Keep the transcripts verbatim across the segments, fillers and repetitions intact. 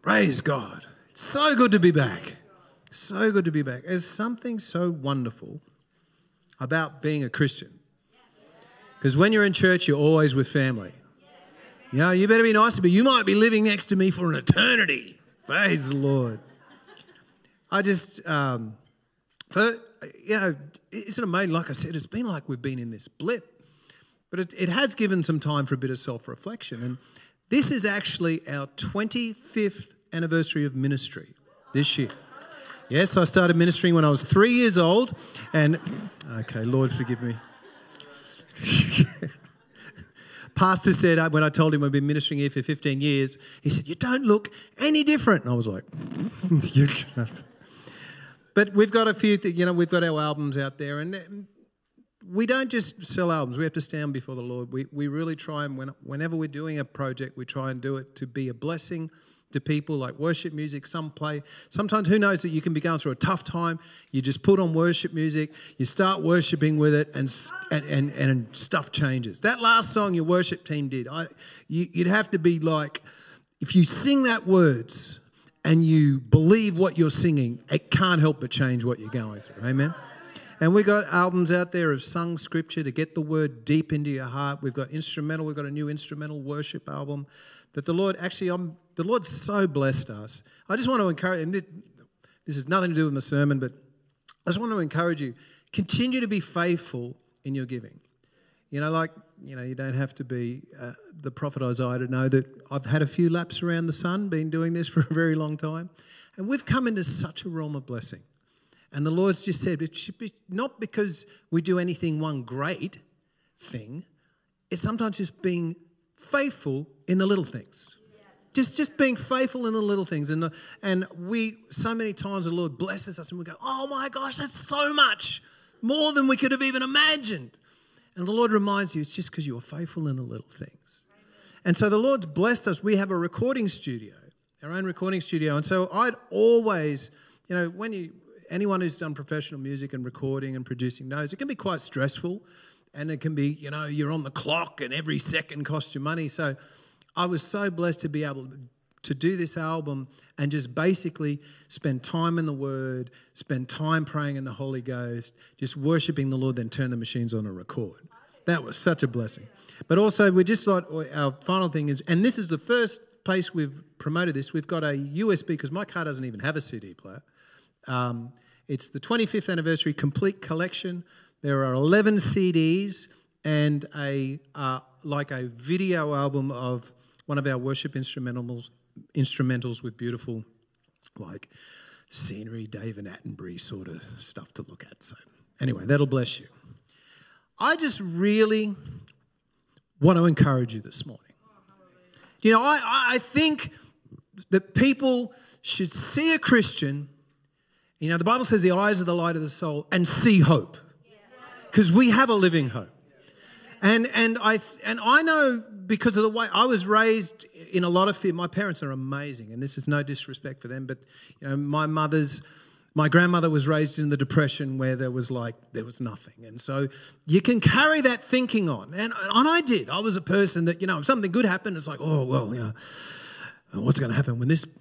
Praise God. It's so good to be back. So good to be back. There's something so wonderful about being a Christian. Because when you're in church, you're always with family. You know, you better be nice to me. You might be living next to me for an eternity. Praise the Lord. I just, um, for, you know, isn't it amazing? Like I said, it's been like we've been in this blip. But it, it has given some time for a bit of self-reflection. And this is actually our twenty-fifth anniversary of ministry this year. Yes, I started ministering when I was three years old. And, okay, Lord, forgive me. Pastor said, uh, when I told him I've been ministering here for fifteen years, he said, you don't look any different. And I was like, you can't. But we've got a few, th- you know, we've got our albums out there. And we don't just sell albums. We have to stand before the Lord. We we really try and when, whenever we're doing a project, we try and do it to be a blessing to people, like worship music. Some play. Sometimes who knows that you can be going through a tough time. You just put on worship music. You start worshiping with it and and and, and stuff changes. That last song your worship team did, I you, you'd have to be like, if you sing that words and you believe what you're singing, it can't help but change what you're going through. Amen. And we've got albums out there of sung scripture to get the word deep into your heart. We've got instrumental. We've got a new instrumental worship album that the Lord, actually, I'm, the Lord's so blessed us. I just want to encourage, and this, this has nothing to do with my sermon, but I just want to encourage you, continue to be faithful in your giving. You know, like, you know, you don't have to be uh, the prophet Isaiah to know that I've had a few laps around the sun, been doing this for a very long time, and we've come into such a realm of blessing. And the Lord's just said, it should be not because we do anything one great thing, it's sometimes just being faithful in the little things. Just just being faithful in the little things. And, the, and we, so many times the Lord blesses us and we go, oh my gosh, that's so much, more than we could have even imagined. And the Lord reminds you, it's just because you are faithful in the little things. And so the Lord's blessed us. We have a recording studio, our own recording studio. And so I'd always, you know, when you... anyone who's done professional music and recording and producing knows it can be quite stressful, and it can be, you know, you're on the clock and every second costs you money. So I was so blessed to be able to do this album and just basically spend time in the Word, spend time praying in the Holy Ghost, just worshiping the Lord, then turn the machines on and record. That was such a blessing. But also we're just like, our final thing is, and this is the first place we've promoted this, we've got a U S B, because my car doesn't even have a C D player. Um, it's the twenty-fifth anniversary complete collection. There are eleven C Ds and a uh, like a video album of one of our worship instrumentals, instrumentals with beautiful, like scenery, David Attenborough sort of stuff to look at. So anyway, that'll bless you. I just really want to encourage you this morning. You know, I, I think that people should see a Christian. You know, the Bible says the eyes are the light of the soul, and see hope, because we have a living hope. And and I and I know, because of the way I was raised in a lot of fear. My parents are amazing, and this is no disrespect for them, but you know, my mother's my grandmother was raised in the Depression, where there was like there was nothing, and so you can carry that thinking on. And and I did. I was a person that, you know, if something good happened, it's like, oh well, you know, what's going to happen when this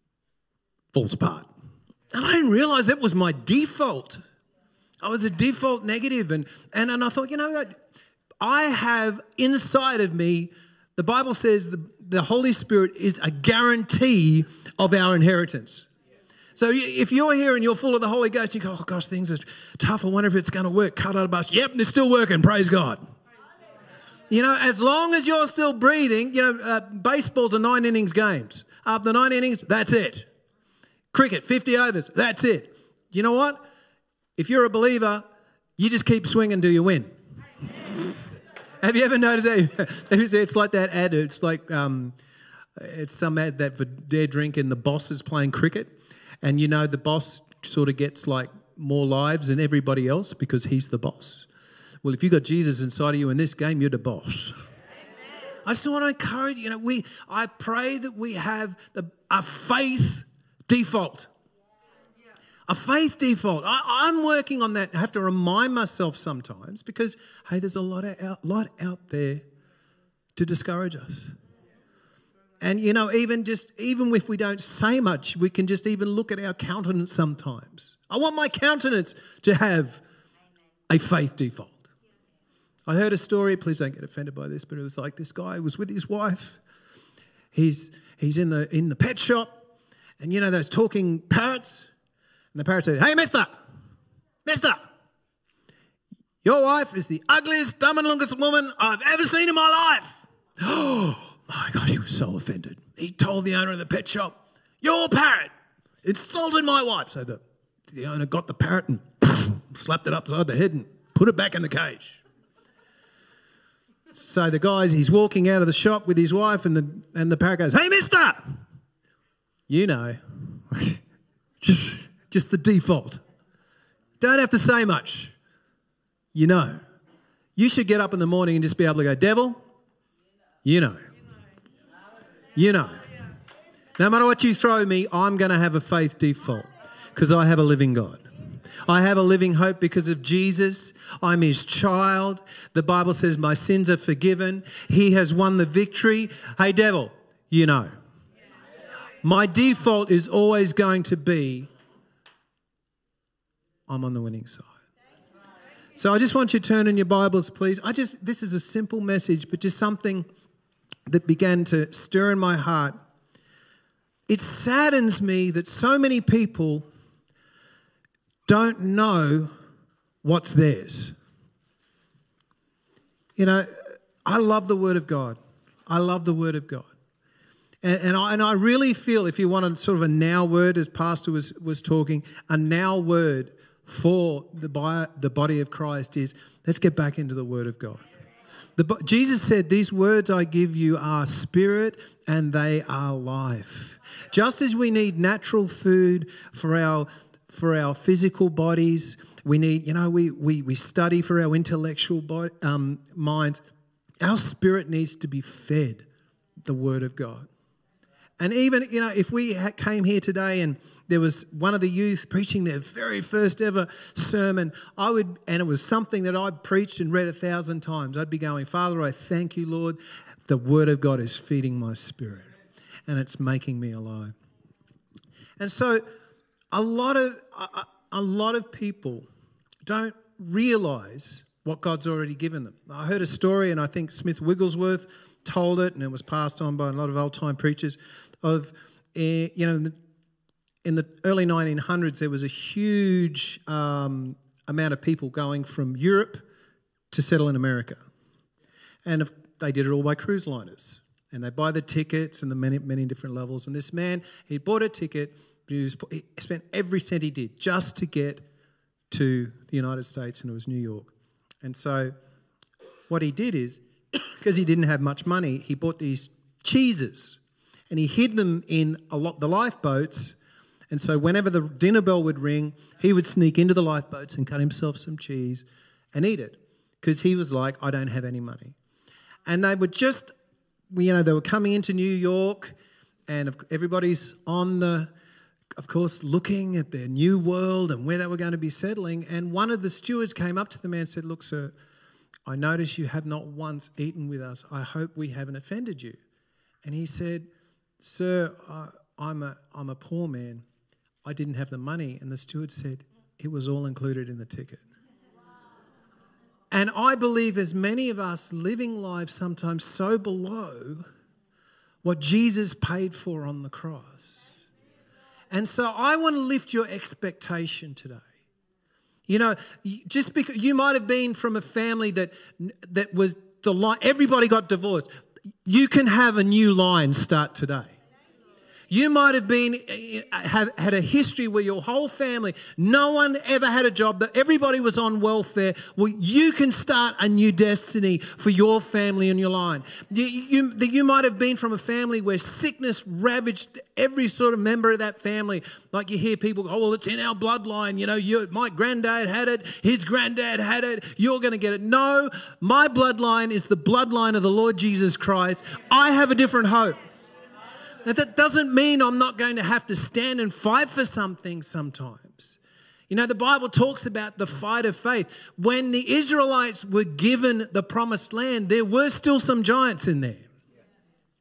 falls apart? And I didn't realize that was my default. I was a default negative. And, and, and I thought, you know what? I have inside of me, the Bible says the, the Holy Spirit is a guarantee of our inheritance. So if you're here and you're full of the Holy Ghost, you go, oh gosh, things are tough. I wonder if it's going to work. Cut out a bus. Yep, they're still working. Praise God. You know, as long as you're still breathing, you know, uh, baseball's a nine innings games. After nine innings, that's it. Cricket, fifty overs, that's it. You know what? If you're a believer, you just keep swinging till you win. Have you ever noticed that? It's like that ad. It's like um, it's some ad that for Dare Drink, and the boss is playing cricket. And you know the boss sort of gets like more lives than everybody else because he's the boss. Well, if you've got Jesus inside of you in this game, you're the boss. I just want to encourage you. You know, we. I pray that we have the, a faith default. A faith default. I, I'm working on that. I have to remind myself sometimes because, hey, there's a lot, of out, lot out there to discourage us. and you know, even just even if we don't say much, we can just even look at our countenance sometimes. I want my countenance to have a faith default. I heard a story, please don't get offended by this, but it was like this guy was with his wife. He's he's in the in the pet shop, and you know those talking parrots? And the parrot said, "Hey, mister, mister, your wife is the ugliest, dumb and longest woman I've ever seen in my life." Oh my God, he was so offended. He told the owner of the pet shop, "Your parrot insulted my wife." So the, the owner got the parrot and slapped it upside the head and put it back in the cage. So the guy's, he's walking out of the shop with his wife, and the and the parrot goes, "Hey, mister, you know, just, just the default. Don't have to say much. You know, you should get up in the morning and just be able to go, devil, you know, you know. No matter what you throw me, I'm going to have a faith default because I have a living God. I have a living hope because of Jesus. I'm his child. The Bible says my sins are forgiven. He has won the victory. Hey, devil, you know. My default is always going to be I'm on the winning side. So I just want you to turn in your Bibles, please. I just, this is a simple message, but just something that began to stir in my heart. It saddens me that so many people don't know what's theirs. You know, I love the Word of God. I love the Word of God. And, and, I, and I really feel, if you want a sort of a now word, as Pastor was, was talking, a now word for the, bi- the body of Christ is, let's get back into the Word of God. The, Jesus said, "These words I give you are spirit and they are life." Just as we need natural food for our for our physical bodies, we need, you know, we we we study for our intellectual body, um, minds. Our spirit needs to be fed the Word of God. And even, you know, if we ha- came here today and there was one of the youth preaching their very first ever sermon, I would, and it was something that I'd preached and read a thousand times, I'd be going, "Father, I thank you, Lord. The Word of God is feeding my spirit and it's making me alive." And so a lot of a, a lot of people don't realise what God's already given them. I heard a story, and I think Smith Wigglesworth told it, and it was passed on by a lot of old-time preachers, of, uh, you know, in the, in the early nineteen hundreds, there was a huge um, amount of people going from Europe to settle in America. And if, they did it all by cruise liners. And they buy the tickets and the many, many different levels. And this man, he bought a ticket, but he, was, he spent every cent he did just to get to the United States, and it was New York. And so what he did is, because he didn't have much money, he bought these cheeses and he hid them in a lot the lifeboats. And so whenever the dinner bell would ring, he would sneak into the lifeboats and cut himself some cheese and eat it, because he was like, I don't have any money. And they were just, you know, they were coming into New York, and everybody's on the, of course, looking at their new world and where they were going to be settling. And one of the stewards came up to the man and said, "Look, sir, I notice you have not once eaten with us. I hope we haven't offended you." And he said, "Sir, I, I'm a I'm a poor man. I didn't have the money." And the steward said, "It was all included in the ticket." And I believe there's many of us living lives sometimes so below what Jesus paid for on the cross. And so I want to lift your expectation today. You know, just because you might have been from a family that that was the line, everybody got divorced. You can have a new line start today. You might have been have had a history where your whole family, no one ever had a job, that everybody was on welfare. Well, you can start a new destiny for your family and your line. You, you, you might have been from a family where sickness ravaged every sort of member of that family. Like you hear people go, "Oh, well, it's in our bloodline. You know, you, my granddad had it, his granddad had it, you're going to get it." No, my bloodline is the bloodline of the Lord Jesus Christ. I have a different hope. Now, that doesn't mean I'm not going to have to stand and fight for something sometimes. You know, the Bible talks about the fight of faith. When the Israelites were given the promised land, there were still some giants in there.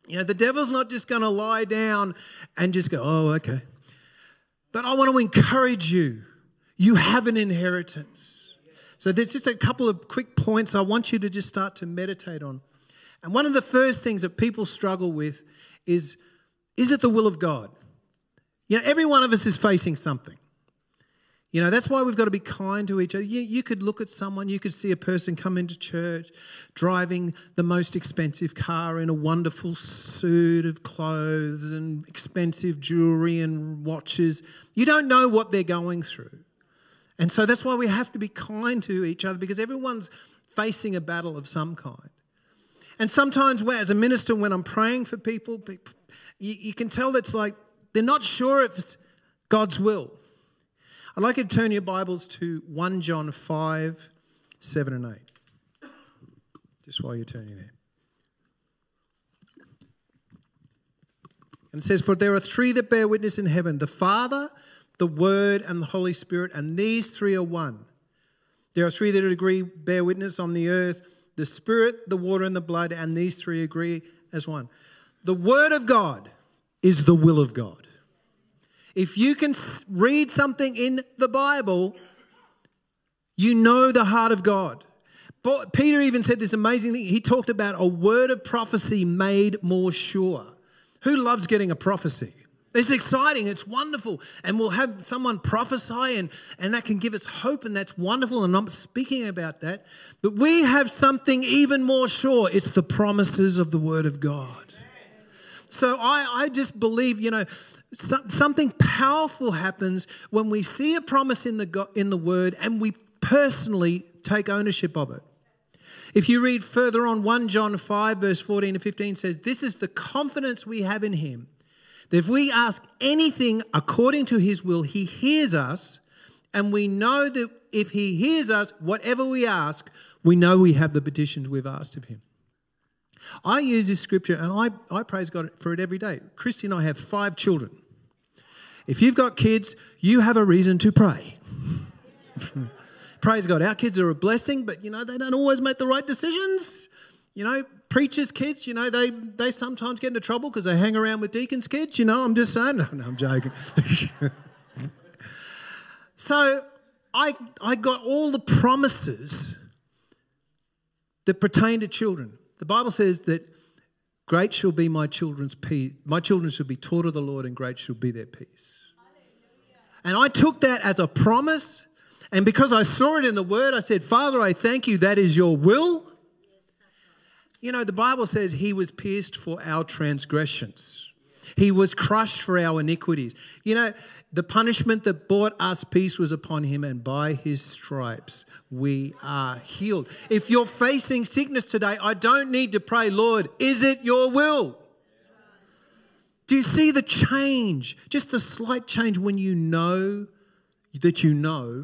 You know, the devil's not just going to lie down and just go, oh, okay. But I want to encourage you. You have an inheritance. So there's just a couple of quick points I want you to just start to meditate on. And one of the first things that people struggle with is, is it the will of God? You know, every one of us is facing something. You know, that's why we've got to be kind to each other. You, you could look at someone, you could see a person come into church driving the most expensive car in a wonderful suit of clothes and expensive jewelry and watches. You don't know what they're going through. And so that's why we have to be kind to each other, because everyone's facing a battle of some kind. And sometimes as a minister, when I'm praying for people, you, you can tell it's like they're not sure if it's God's will. I'd like you to turn your Bibles to First John five, seven and eight. Just while you're turning there. And it says, for there are three that bear witness in heaven, the Father, the Word, and the Holy Spirit, and these three are one. There are three that agree, bear witness on the earth, the Spirit, the water, and the blood, and these three agree as one. The Word of God is the will of God. If you can read something in the Bible, you know the heart of God. But Peter even said this amazing thing. He talked about a word of prophecy made more sure. Who loves getting a prophecy? It's exciting. It's wonderful. And we'll have someone prophesy and, and that can give us hope, and that's wonderful. And I'm not speaking about that. But we have something even more sure. It's the promises of the Word of God. So I, I just believe, you know, so, something powerful happens when we see a promise in the in the Word and we personally take ownership of it. If you read further on, First John five, verse fourteen to fifteen says, this is the confidence we have in Him, that if we ask anything according to His will, He hears us, and we know that if He hears us, whatever we ask, we know we have the petitions we've asked of Him. I use this scripture and I, I praise God for it every day. Christy and I have five children. If you've got kids, you have a reason to pray. Praise God. Our kids are a blessing, but, you know, they don't always make the right decisions. You know, preachers' kids, you know, they, they sometimes get into trouble because they hang around with deacons' kids. You know, I'm just saying. No, no I'm joking. So I, I got all the promises that pertain to children. The Bible says that great shall be my children's peace. My children shall be taught of the Lord, and great shall be their peace. And I took that as a promise, and because I saw it in the Word, I said, Father, I thank you, that is your will. You know, the Bible says He was pierced for our transgressions. He was crushed for our iniquities. You know, the punishment that brought us peace was upon Him, and by His stripes we are healed. If you're facing sickness today, I don't need to pray, Lord, is it your will? Do you see the change? Just the slight change when you know that you know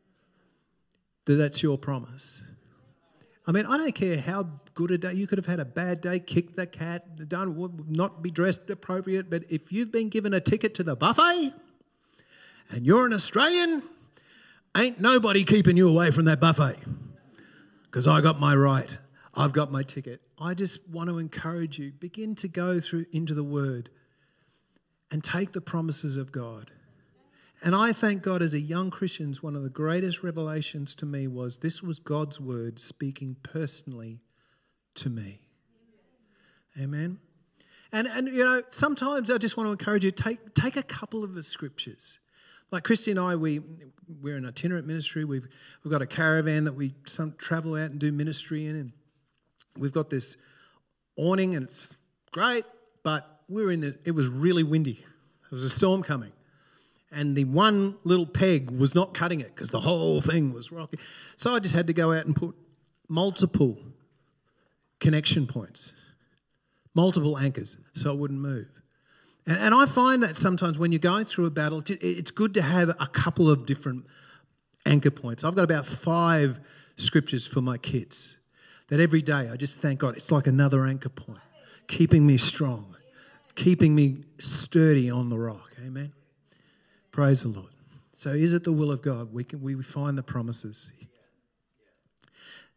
that that's your promise. I mean, I don't care how good a day. You could have had a bad day, kicked the cat, done, not be dressed appropriate, but if you've been given a ticket to the buffet and you're an Australian, ain't nobody keeping you away from that buffet, because I got my right. I've got my ticket. I just want to encourage you, begin to go through into the Word and take the promises of God. And I thank God, as a young Christian, one of the greatest revelations to me was this was God's Word speaking personally to me. Amen. And, and you know, sometimes I just want to encourage you, take, take a couple of the scriptures. Like Christy and I, we, we're an itinerant ministry. We've, we've got a caravan that we some, travel out and do ministry in. And we've got this awning, and it's great, but we were in the, it was really windy. There was a storm coming. And the one little peg was not cutting it because the whole thing was rocky. So I just had to go out and put multiple connection points, multiple anchors, so it wouldn't move. And, and I find that sometimes when you're going through a battle, it's good to have a couple of different anchor points. I've got about five scriptures for my kids that every day I just thank God. It's like another anchor point, keeping me strong, keeping me sturdy on the rock. Amen. Praise the Lord. So is it the will of God? We can we find the promises.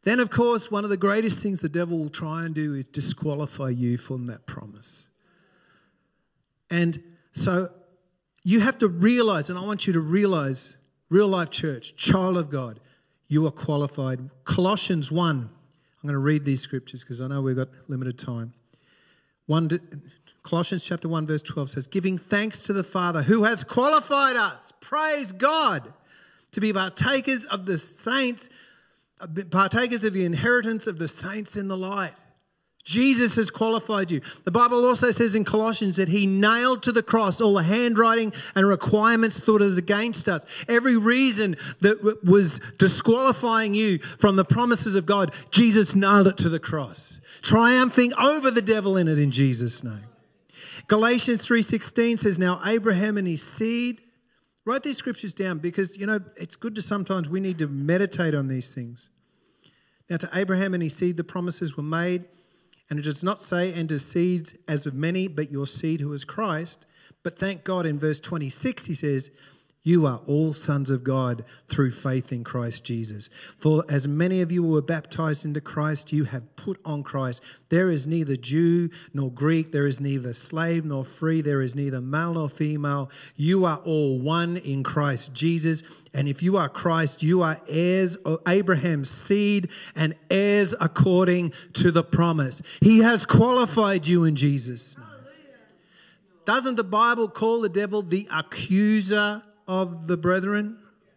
then of course one of the greatest things the devil will try and do is disqualify you from that promise. And so you have to realize, and I want you to realize, Real Life Church, child of God, you are qualified. Colossians one, I'm going to read these scriptures because I know we've got limited time. One, Colossians chapter one verse twelve says, giving thanks to the Father who has qualified us, praise God, to be partakers of the saints, partakers of the inheritance of the saints in the light. Jesus has qualified you. The Bible also says in Colossians that he nailed to the cross all the handwriting and requirements thought was against us. Every reason that was disqualifying you from the promises of God, Jesus nailed it to the cross, triumphing over the devil in it in Jesus' name. Galatians three sixteen says, now Abraham and his seed. Write these scriptures down because, you know, it's good to sometimes we need to meditate on these things. Now to Abraham and his seed the promises were made. And it does not say, and to seeds as of many, but your seed who is Christ. But thank God in verse twenty-six he says, you are all sons of God through faith in Christ Jesus. For as many of you were baptized into Christ, you have put on Christ. There is neither Jew nor Greek. There is neither slave nor free. There is neither male nor female. You are all one in Christ Jesus. And if you are Christ, you are heirs of Abraham's seed and heirs according to the promise. He has qualified you in Jesus' name. Doesn't the Bible call the devil the accuser of the brethren?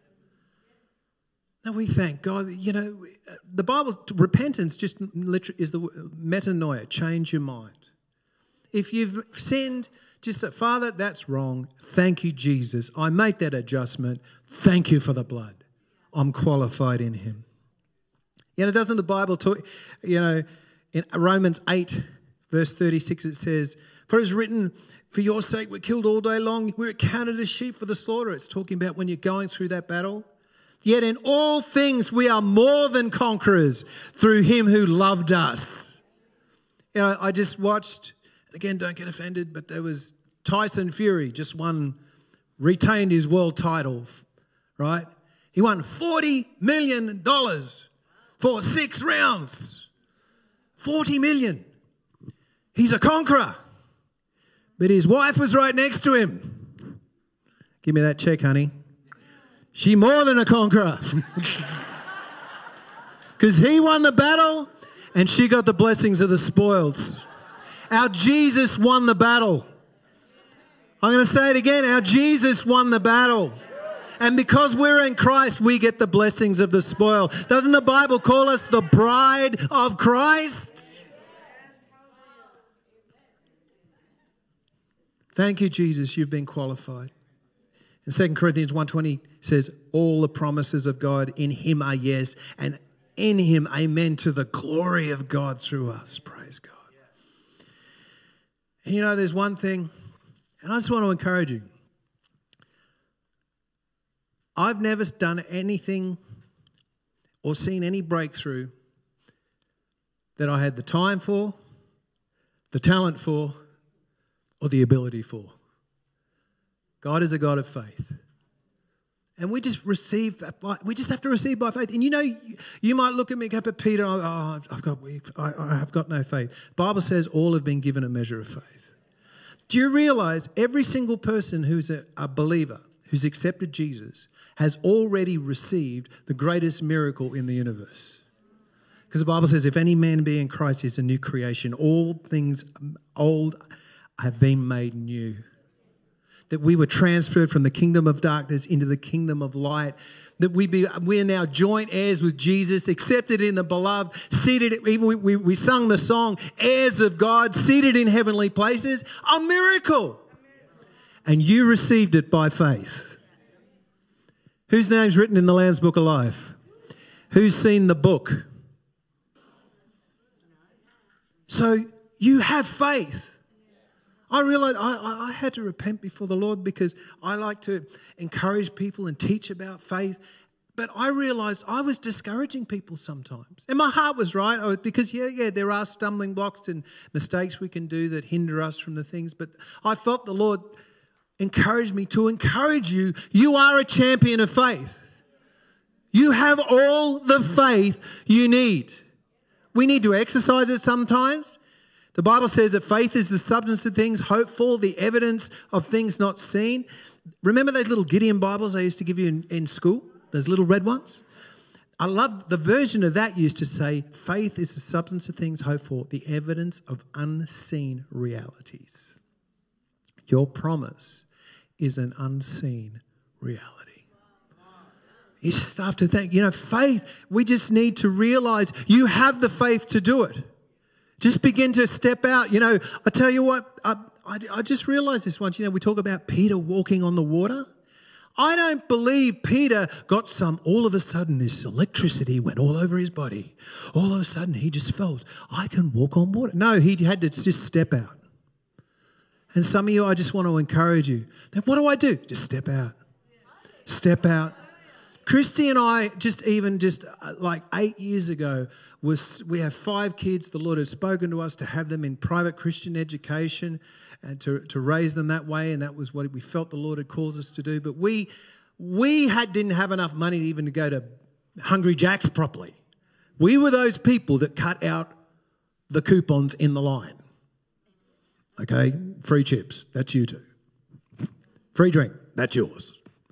Now we thank God. You know, the Bible, repentance just literally is the metanoia, change your mind. If you've sinned, just say, Father, that's wrong. Thank you, Jesus. I make that adjustment. Thank you for the blood. I'm qualified in him. You know, doesn't the Bible talk, you know, in Romans eight, verse thirty-six, it says, for it is written, for your sake we're killed all day long. We're counted as sheep for the slaughter. It's talking about when you're going through that battle. Yet in all things we are more than conquerors through him who loved us. You know, I just watched, again, don't get offended, but there was Tyson Fury just won, retained his world title, right? He won forty million dollars for six rounds. forty million dollars. He's a conqueror. But his wife was right next to him. Give me that check, honey. She more than a conqueror. Because he won the battle and she got the blessings of the spoils. Our Jesus won the battle. I'm going to say it again. Our Jesus won the battle. And because we're in Christ, we get the blessings of the spoil. Doesn't the Bible call us the bride of Christ? Thank you, Jesus, you've been qualified. And Second Corinthians one twenty says, all the promises of God in him are yes, and in him, amen, to the glory of God through us. Praise God. And you know, there's one thing, and I just want to encourage you. I've never done anything or seen any breakthrough that I had the time for, the talent for, or the ability for. God is a God of faith. And we just receive, we just have to receive by faith. And you know, you, you might look at me and go, but Peter, oh, I've got, I, I have got no faith. The Bible says all have been given a measure of faith. Do you realize every single person who's a, a believer, who's accepted Jesus, has already received the greatest miracle in the universe? Because the Bible says, if any man be in Christ, he's a new creation. All things old have been made new. That we were transferred from the kingdom of darkness into the kingdom of light. That we be, we are now joint heirs with Jesus, accepted in the beloved, seated, even we, we, we sung the song, heirs of God, seated in heavenly places. A miracle. And you received it by faith. Whose name's written in the Lamb's Book of Life? Who's seen the book? So you have faith. I realized I, I had to repent before the Lord because I like to encourage people and teach about faith. But I realized I was discouraging people sometimes. And my heart was right I was, because, yeah, yeah, there are stumbling blocks and mistakes we can do that hinder us from the things. But I felt the Lord encouraged me to encourage you. You are a champion of faith. You have all the faith you need. We need to exercise it sometimes. The Bible says that faith is the substance of things hoped for, the evidence of things not seen. Remember those little Gideon Bibles I used to give you in, in school? Those little red ones? I love the version of that used to say, faith is the substance of things hoped for, the evidence of unseen realities. Your promise is an unseen reality. You just have to think, you know, faith, we just need to realize you have the faith to do it. Just begin to step out. You know, I tell you what, I, I, I just realized this once. You know, we talk about Peter walking on the water. I don't believe Peter got some, all of a sudden this electricity went all over his body. All of a sudden he just felt, I can walk on water. No, he had to just step out. And some of you, I just want to encourage you. Then what do I do? Just step out. Step out. Christy and I, just even just like eight years ago, was we have five kids. The Lord has spoken to us to have them in private Christian education and to, to raise them that way, and that was what we felt the Lord had called us to do. But we we had didn't have enough money even to go to Hungry Jack's properly. We were those people that cut out the coupons in the line. Okay, free chips, that's you too. Free drink, that's yours.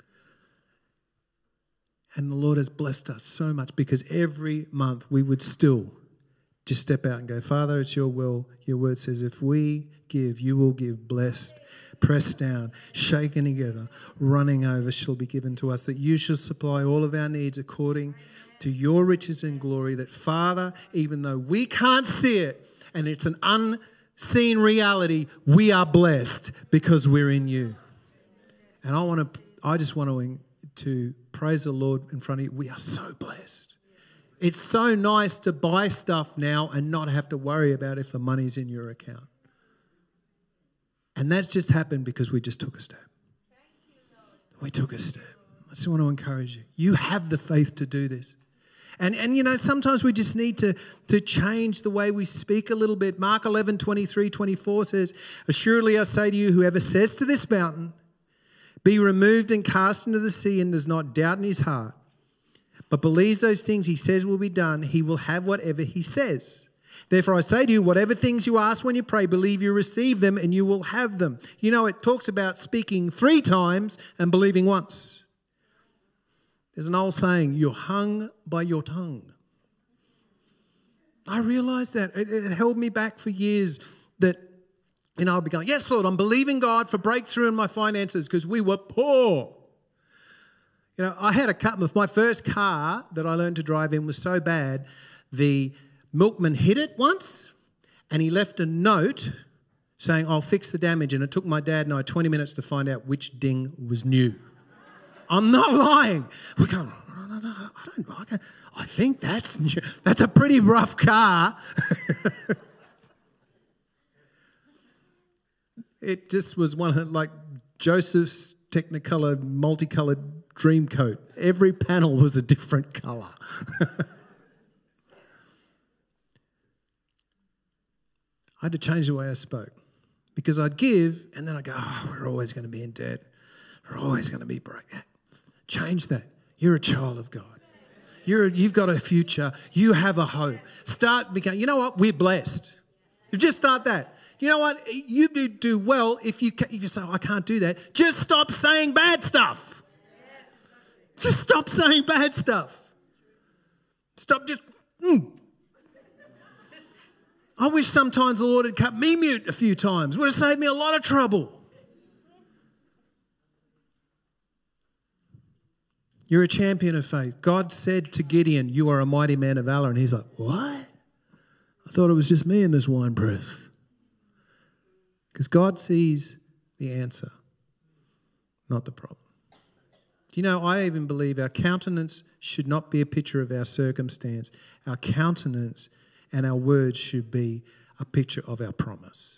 And the Lord has blessed us so much because every month we would still just step out and go, Father, it's your will. Your word says if we give, you will give, blessed, pressed down, shaken together, running over shall be given to us, that you shall supply all of our needs according to your riches and glory, that Father, even though we can't see it and it's an unseen reality, we are blessed because we're in you. And I want to, I just want to, to praise the Lord in front of you. We are so blessed. It's so nice to buy stuff now and not have to worry about if the money's in your account. And that's just happened because we just took a step. We took a step. I just want to encourage you. You have the faith to do this. And, and you know, sometimes we just need to, to change the way we speak a little bit. Mark eleven, twenty-three, twenty-four says, assuredly I say to you, whoever says to this mountain, be removed and cast into the sea, and does not doubt in his heart, but believes those things he says will be done, he will have whatever he says. Therefore I say to you, whatever things you ask when you pray, believe you receive them and you will have them. You know, it talks about speaking three times and believing once. There's an old saying, you're hung by your tongue. I realised that. It, it held me back for years that, you know, I'd be going, yes, Lord, I'm believing God for breakthrough in my finances because we were poor. You know, I had a cut. My first car that I learned to drive in was so bad, the milkman hit it once and he left a note saying, I'll fix the damage. And it took my dad and I twenty minutes to find out which ding was new. I'm not lying. We're going, no, no, no, I don't like it. I think that's new. That's a pretty rough car. It just was one of like Joseph's Technicolor multicolored dream coat. Every panel was a different colour. I had to change the way I spoke because I'd give and then I'd go, oh, we're always going to be in debt. We're always going to be broke. Change that. You're a child of God. You're, you've got a future. You have a hope. Start becoming, you know what? We're blessed. You just start that. You know what? You do do well if you, if you say, oh, I can't do that. Just stop saying bad stuff. Just stop saying bad stuff. Stop just, mm. I wish sometimes the Lord had cut me mute a few times. It would have saved me a lot of trouble. You're a champion of faith. God said to Gideon, you are a mighty man of valor. And he's like, what? I thought it was just me in this wine press. Because God sees the answer, not the problem. Do you know, I even believe our countenance should not be a picture of our circumstance. Our countenance and our words should be a picture of our promise.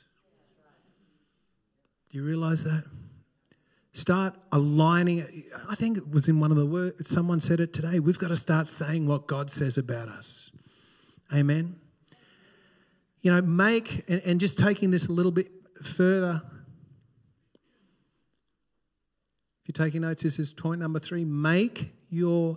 Do you realise that? Start aligning. I think it was in one of the words, someone said it today. We've got to start saying what God says about us. Amen. You know, make, and, and just taking this a little bit further. If you're taking notes, this is point number three. Make your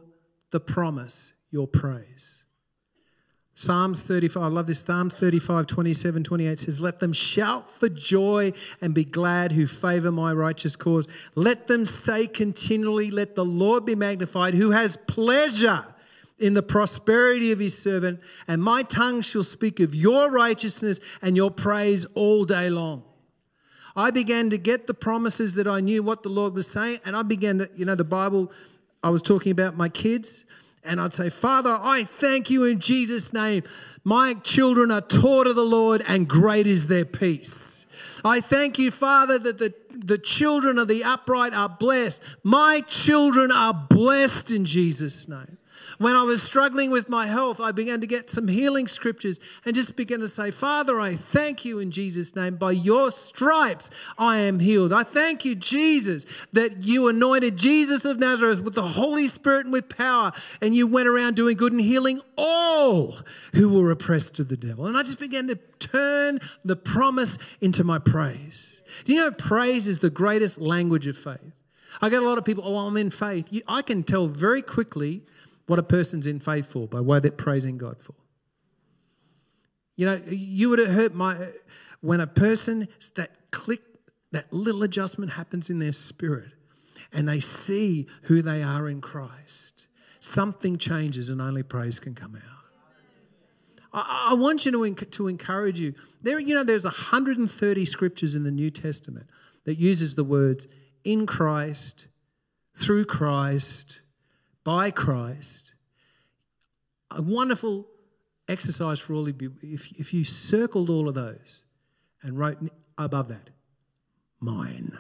the promise your praise. Psalms thirty-five, I love this, Psalms thirty-five, twenty-seven, twenty-eight says, let them shout for joy and be glad who favour my righteous cause. Let them say continually, let the Lord be magnified, who has pleasure in the prosperity of his servant, and my tongue shall speak of your righteousness and your praise all day long. I began to get the promises that I knew what the Lord was saying, and I began to, you know, the Bible, I was talking about my kids, and I'd say, Father, I thank you in Jesus' name. My children are taught of the Lord, and great is their peace. I thank you, Father, that the, the children of the upright are blessed. My children are blessed in Jesus' name. When I was struggling with my health, I began to get some healing scriptures and just began to say, Father, I thank you in Jesus' name. By your stripes, I am healed. I thank you, Jesus, that you anointed Jesus of Nazareth with the Holy Spirit and with power, and you went around doing good and healing all who were oppressed of the devil. And I just began to turn the promise into my praise. Do you know praise is the greatest language of faith? I get a lot of people, oh, I'm in faith. You, I can tell very quickly what a person's in faith for by what they're praising God for. You know, you would have heard my, when a person, that click, that little adjustment happens in their spirit and they see who they are in Christ, something changes and only praise can come out. I, I want you to, to encourage you. There, you know, there's one hundred thirty scriptures in the New Testament that uses the words in Christ, through Christ, by Christ. A wonderful exercise for all of you. If, if you circled all of those and wrote above that, mine.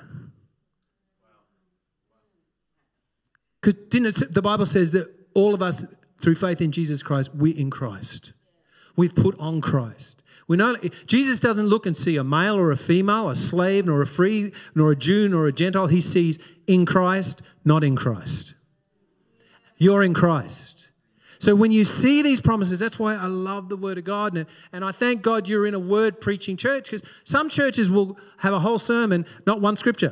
Because the Bible says that all of us, through faith in Jesus Christ, we're in Christ. We've put on Christ. We know Jesus doesn't look and see a male or a female, a slave, nor a free, nor a Jew, nor a Gentile. He sees in Christ, not in Christ. You're in Christ. So when you see these promises, that's why I love the Word of God. And, and I thank God you're in a word preaching church, because some churches will have a whole sermon, not one scripture.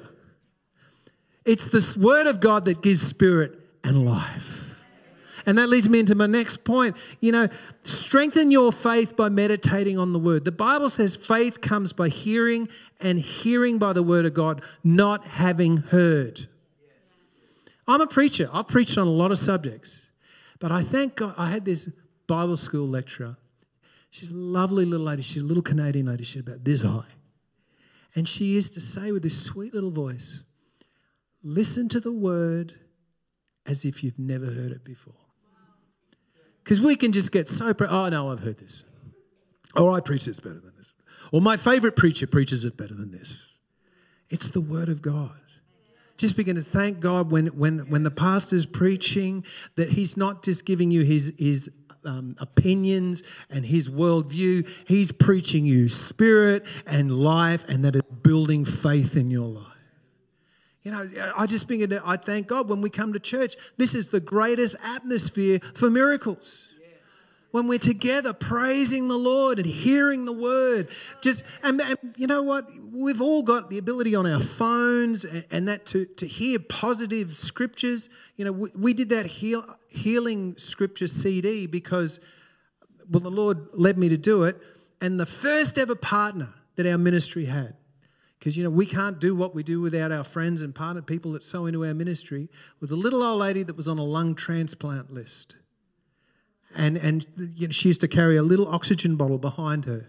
It's the Word of God that gives spirit and life. And that leads me into my next point. You know, strengthen your faith by meditating on the Word. The Bible says faith comes by hearing, and hearing by the Word of God, not having heard. I'm a preacher. I've preached on a lot of subjects. But I thank God I had this Bible school lecturer. She's a lovely little lady. She's a little Canadian lady. She's about this high. And she used to say with this sweet little voice, listen to the Word as if you've never heard it before. Because we can just get so, pre- oh, no, I've heard this. Or I preach this better than this. Or my favourite preacher preaches it better than this. It's the Word of God. Just begin to thank God when, when, when the pastor's preaching, that he's not just giving you his, his um, opinions and his worldview. He's preaching you spirit and life, and that it's building faith in your life. You know, I just begin to, I thank God when we come to church, this is the greatest atmosphere for miracles. When we're together praising the Lord and hearing the Word. Just and, and you know what? We've all got the ability on our phones and, and that to, to hear positive scriptures. You know, we, we did that heal, healing scripture C D because, well, the Lord led me to do it. And the first ever partner that our ministry had, because, you know, we can't do what we do without our friends and partner people that sow into our ministry, was a little old lady that was on a lung transplant list. And, and you know, she used to carry a little oxygen bottle behind her.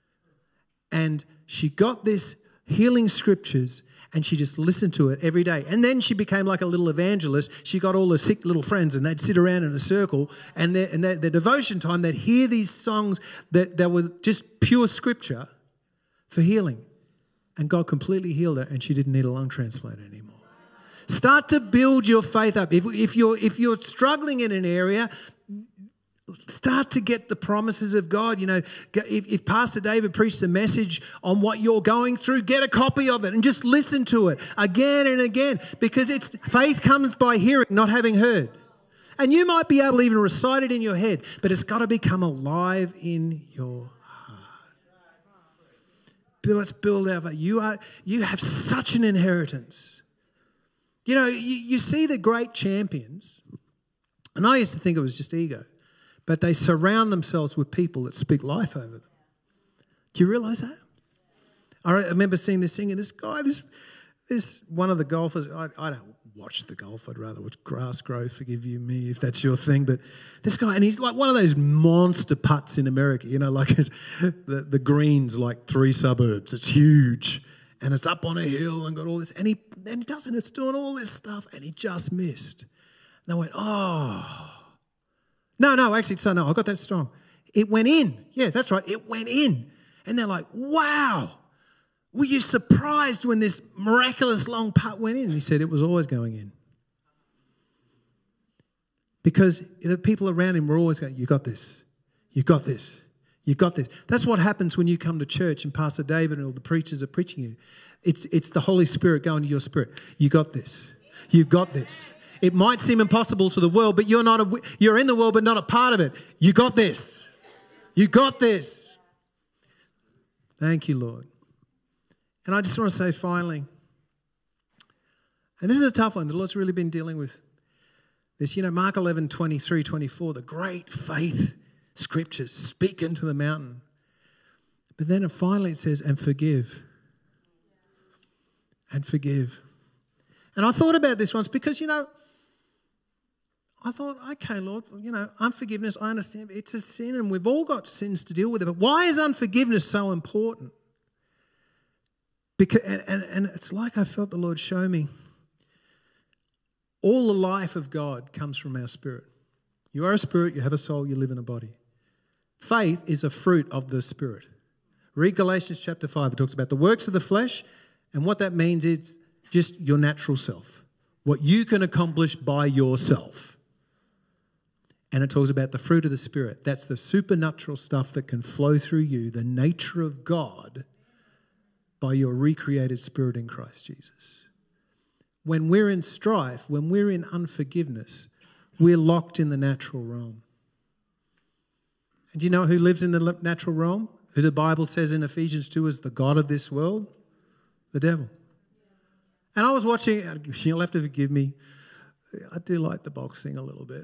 And she got this healing scriptures and she just listened to it every day. And then she became like a little evangelist. She got all the sick little friends and they'd sit around in a circle, and their, and their, their devotion time, they'd hear these songs that, that were just pure scripture for healing. And God completely healed her, and she didn't need a lung transplant anymore. Start to build your faith up. If, if, you're, if you're struggling in an area, start to get the promises of God. You know, if, if Pastor David preached a message on what you're going through, get a copy of it and just listen to it again and again, because it's faith comes by hearing, not having heard. And you might be able to even recite it in your head, but it's got to become alive in your heart. Let's build our faith. You are, you have such an inheritance. You know, you, you see the great champions. And I used to think it was just ego. But they surround themselves with people that speak life over them. Do you realise that? I remember seeing this thing, and this guy, this, this one of the golfers, I, I don't watch the golf, I'd rather watch grass grow, forgive you me if that's your thing, but this guy, and he's like one of those monster putts in America, you know, like it's, the, the green's like three suburbs, it's huge, and it's up on a hill and got all this, and he, and he does it, it's doing all this stuff, and he just missed. And I went, oh. No, no, actually, so no, I got that strong. It went in. Yeah, that's right, it went in. And they're like, wow. Were you surprised when this miraculous long putt went in? And he said it was always going in. Because the people around him were always going, you got this, you got this, you got this. That's what happens when you come to church and Pastor David and all the preachers are preaching you. It's, it's the Holy Spirit going to your spirit. You got this, you've got this. It might seem impossible to the world, but you're not a, you're in the world but not a part of it. You got this, you got this. Thank you, Lord. And I just want to say finally, and this is a tough one, the Lord's really been dealing with this. You know, Mark eleven, twenty-three, twenty-four, the great faith scriptures, speak into the mountain. But then finally it says, and forgive. And forgive. And I thought about this once because, you know, I thought, okay, Lord, you know, unforgiveness, I understand, it's a sin and we've all got sins to deal with it. But why is unforgiveness so important? Because, and, and, and it's like I felt the Lord show me. All the life of God comes from our spirit. You are a spirit, you have a soul, you live in a body. Faith is a fruit of the Spirit. Read Galatians chapter five. It talks about the works of the flesh, and what that means is just your natural self. What you can accomplish by yourself. And it talks about the fruit of the Spirit. That's the supernatural stuff that can flow through you, the nature of God, by your recreated spirit in Christ Jesus. When we're in strife, when we're in unforgiveness, we're locked in the natural realm. And do you know who lives in the natural realm? Who the Bible says in Ephesians two is the god of this world? The devil. And I was watching, you'll have to forgive me, I do like the boxing a little bit.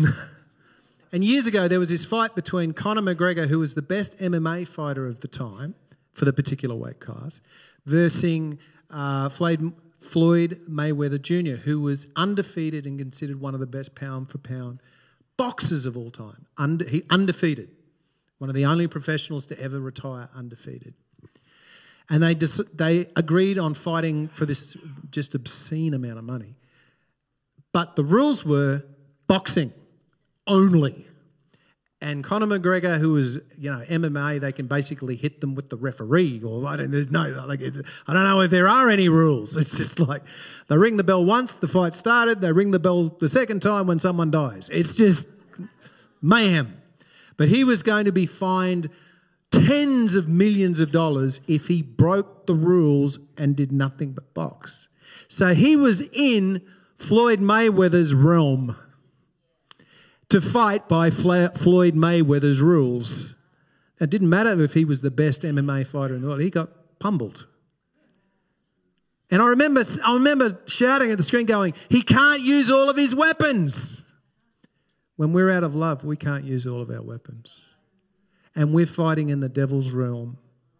And years ago there was this fight between Conor McGregor, who was the best M M A fighter of the time, for the particular weight class, versus uh, Floyd, Floyd Mayweather Junior, who was undefeated and considered one of the best pound-for-pound boxers of all time. Unde- he undefeated. One of the only professionals to ever retire undefeated. And they dis- they agreed on fighting for this just obscene amount of money. But the rules were boxing only. And Conor McGregor, who was, you know, M M A, they can basically hit them with the referee, or I don't, there's no, like, I don't know if there are any rules. It's just like they ring the bell once, the fight started. They ring the bell the second time when someone dies. It's just mayhem. But he was going to be fined tens of millions of dollars if he broke the rules and did nothing but box. So he was in Floyd Mayweather's realm to fight by Floyd Mayweather's rules. It didn't matter if he was the best M M A fighter in the world. He got pummeled. And I remember, I remember shouting at the screen going, he can't use all of his weapons. When we're out of love, we can't use all of our weapons. And we're fighting in the devil's realm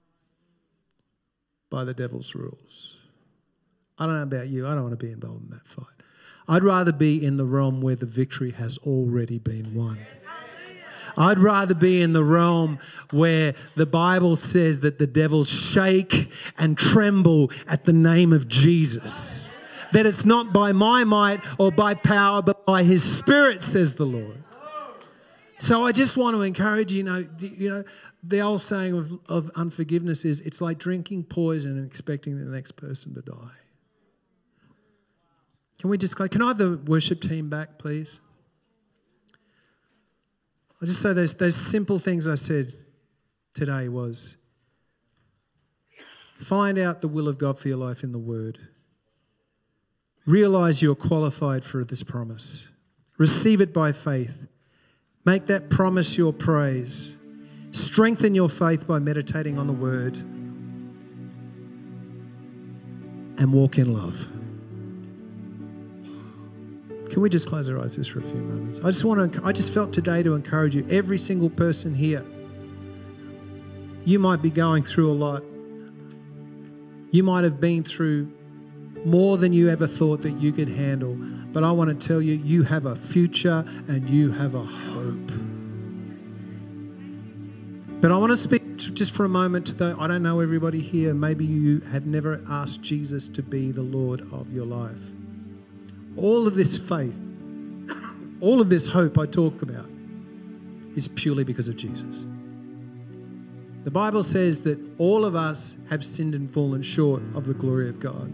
by the devil's rules. I don't know about you. I don't want to be involved in that fight. I'd rather be in the realm where the victory has already been won. I'd rather be in the realm where the Bible says that the devils shake and tremble at the name of Jesus. That it's not by my might or by power, but by his Spirit, says the Lord. So I just want to encourage you, you know, you know, the old saying of, of unforgiveness is it's like drinking poison and expecting the next person to die. Can we just, can I have the worship team back, please? I'll just say those, those simple things I said today was find out the will of God for your life in the Word. Realise you're qualified for this promise. Receive it by faith. Make that promise your praise. Strengthen your faith by meditating on the Word. And walk in love. Can we just close our eyes just for a few moments? I just want to, I just felt today to encourage you, every single person here. You might be going through a lot. You might have been through more than you ever thought that you could handle. But I want to tell you, you have a future and you have a hope. But I want to speak to, just for a moment to the, I don't know everybody here. Maybe you have never asked Jesus to be the Lord of your life. All of this faith, all of this hope I talk about is purely because of Jesus. The Bible says that all of us have sinned and fallen short of the glory of God.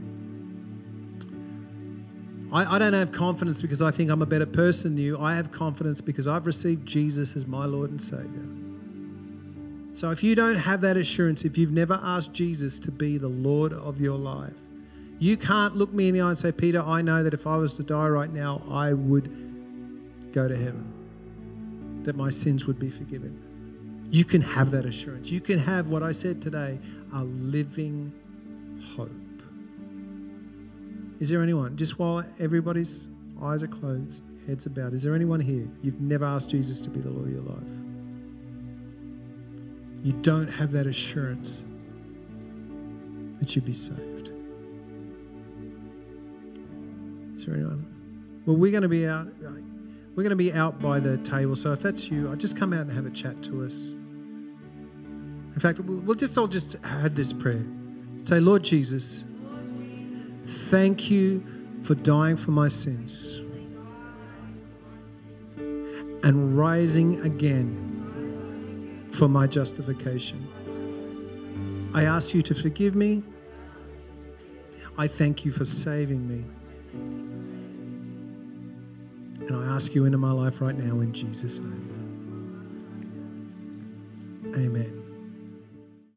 I, I don't have confidence because I think I'm a better person than you. I have confidence because I've received Jesus as my Lord and Savior. So if you don't have that assurance, if you've never asked Jesus to be the Lord of your life, you can't look me in the eye and say, Peter, I know that if I was to die right now, I would go to heaven, that my sins would be forgiven. You can have that assurance. You can have what I said today, a living hope. Is there anyone, just while everybody's eyes are closed, heads are bowed, is there anyone here, you've never asked Jesus to be the Lord of your life? You don't have that assurance that you'd be saved. Is there anyone? Well, we're going to be out. We're going to be out by the table. So if that's you, I'll just come out and have a chat to us. In fact, we'll just all just have this prayer. Say, Lord Jesus, thank you for dying for my sins and rising again for my justification. I ask you to forgive me. I thank you for saving me. And I ask you into my life right now in Jesus' name. Amen.